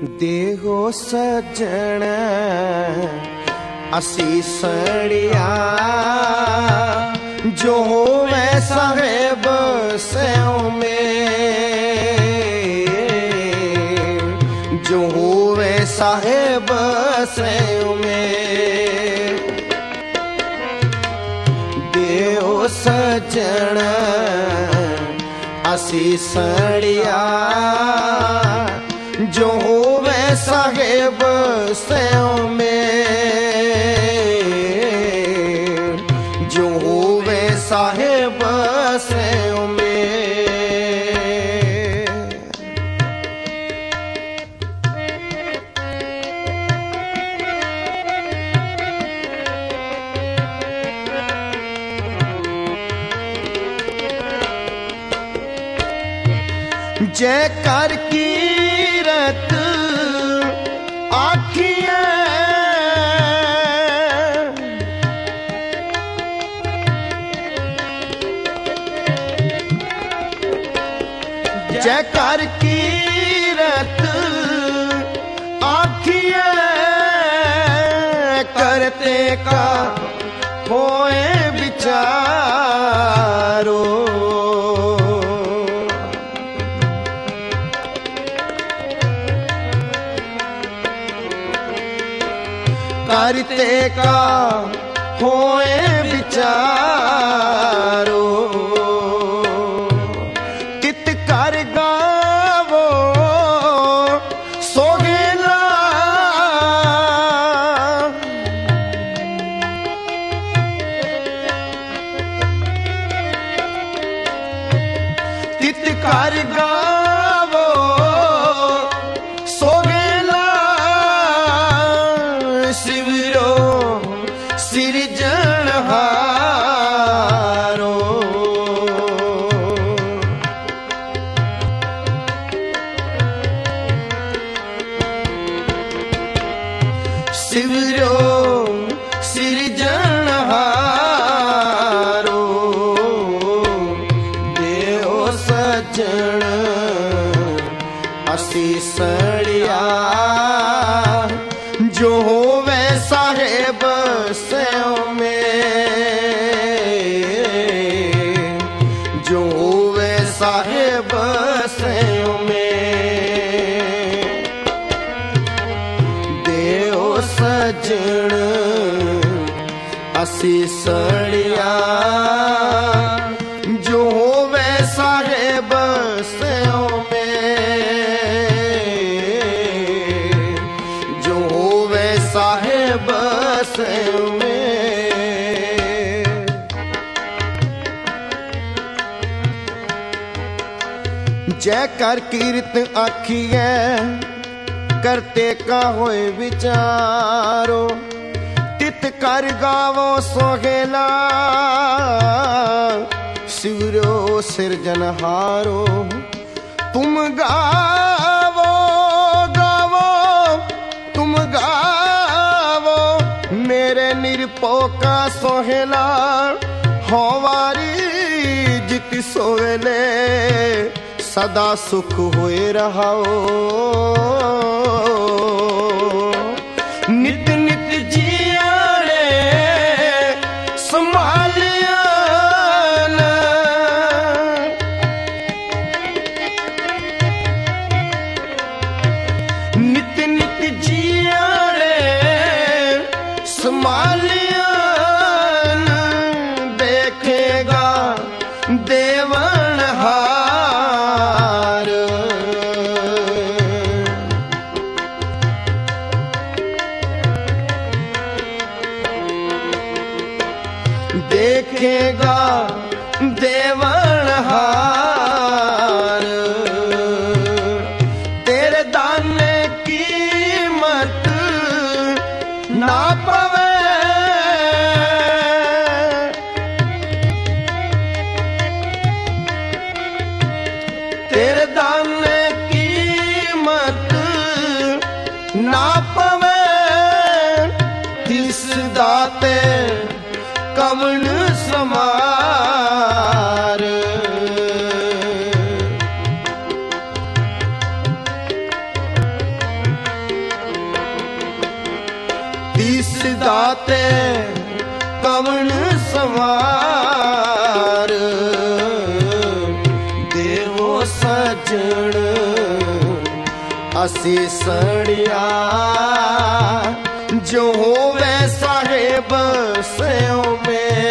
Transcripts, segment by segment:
देहो सजन असीसड़िया जो होवे साहेब सेव में, जो होवे साहेब सेव में। देहो सजन असीसड़िया जो होवे साहेब सेव में, जो होवे साहेब सेव में। जय कर कीरत आखियां जय कर कीरत आखियां करते का होए विचारो। करते का होए विचारो, कित कर गावो सोगेला। कित कर गावो सोगेला, शिवरो सिरजनहारो। शिवरो सिरजनहारो। देहो सजन असीसड़िया जो होवे साहेब सेव में, जो होवे साहेब सेव में। देहो सजन असीसड़िया जो होवे साहेब सेव में, जो होवे साहेब सेव में। जय कर कीर्त आखिए करते का होए विचारो। तित कर गावो सोहेला शिवरो सिरजनहारो। तुम गावो गावो तुम गावो मेरे निरपो का सोहेला। होवारी जित सोवेले सदा सुख होए रहाओ। नित नित जियारे संभालिया नित नित जियारे संभालिया देखेगा देवन हार। ते कवन सवार देवो सजण असी सड़िया जो होवे साहेब सयों में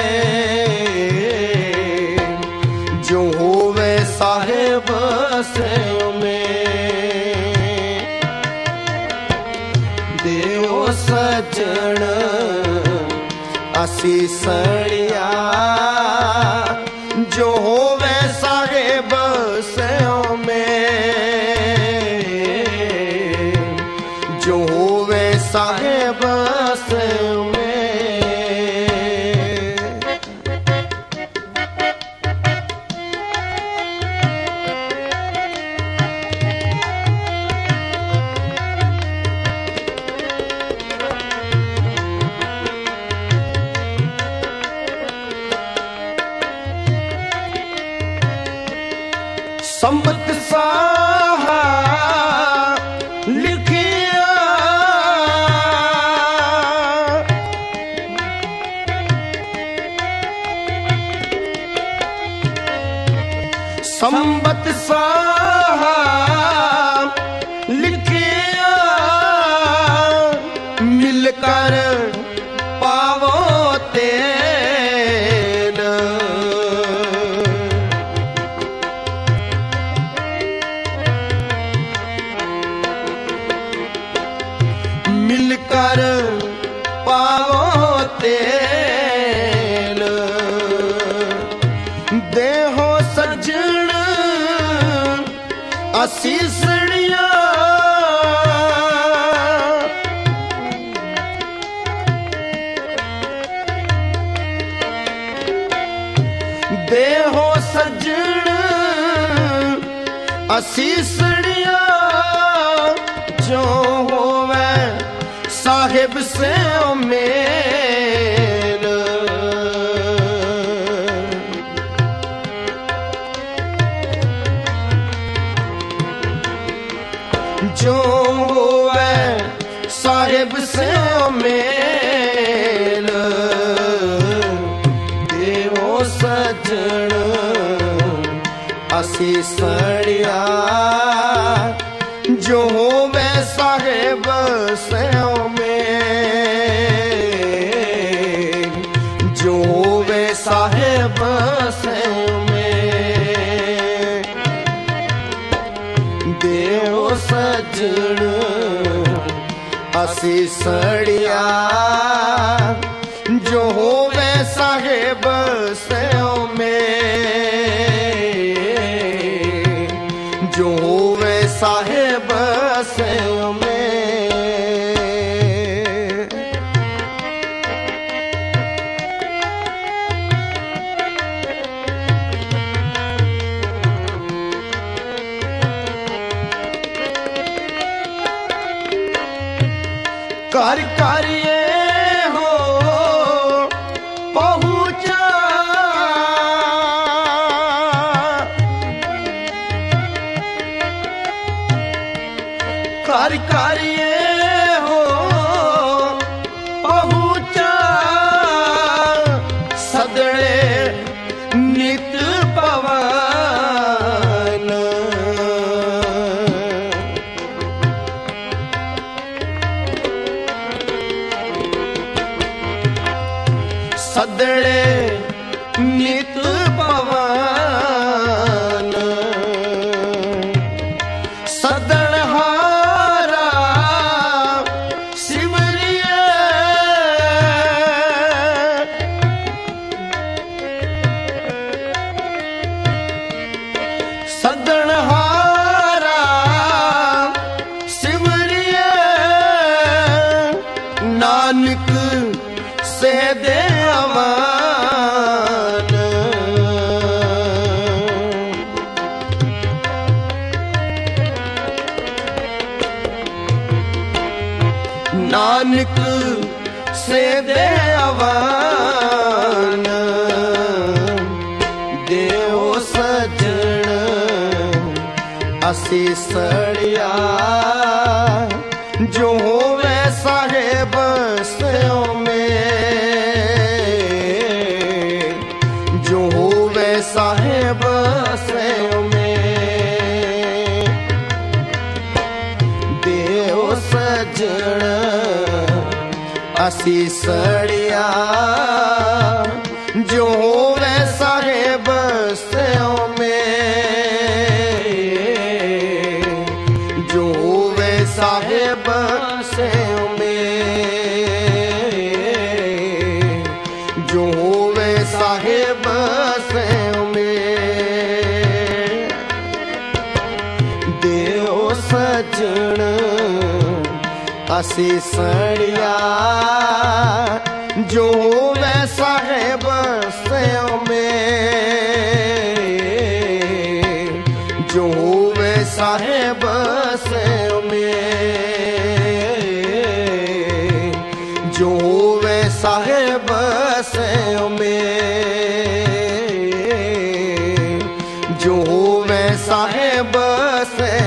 जो होवे साहेब सयों में देवो सजण असी सड़िया जो होवे साहेब सयों में जो होवे साहेब सयों में संबत साहा लिखिया संबत साहा लिखिया मिलकर पावो तेल मिलकर पावो तेल देहो सजण असी सड़िया देहो सजण असी सड़िया जो होवे साहिब से मेल जो होवे साहिब से मेल देवो सजण असी सड़िया जो होवे साहेब सयों में जो होवे साहेब सयों में देव सजण असी सड़िया जो होवे साहेब सयों में जो होवे साहेब सयों में कर करिए हो पहुँचा कर करिए हो पहुँचा सदड़े नित पवन सदड़े नित पवन सदड़हारा सिमरिए सदड़हारा सिमरिए नानक से दे अमान नानक से दे अमान देव सजण असी सड़िया जो होवे साहेब सयों ਸਜਣ ਅਸੀਂ ਸੜਿਆ ਜੋ ਹੋਵੇ ਸਾਹਿਬ ਸਿਓ ਮੇ ਜੋ ਹੋਵੇ ਸਾਹਿਬ ਸਿਓ ਮੇ ਜੋ ਹੋਵੇ ਸਾਹਿਬ ਸਿਓ ਮੇ ਦਿਓ ਸਜਣ ਅਸੀਂ ਸੜਿਆ ਜੋ ਹੋਵੇ ਸਾਹਿਬ ਸਿਓ ਮੇ ਜੋ ਹੋਵੇ ਸਾਹਿਬ ਸਿਓ ਮੇ ਜੋ ਹੋਵੇ ਸਾਹਿਬ ਸਿਓ ਮੇ ਜੋ ਹੋਵੇ ਸਾਹਿਬ ਸਿਓ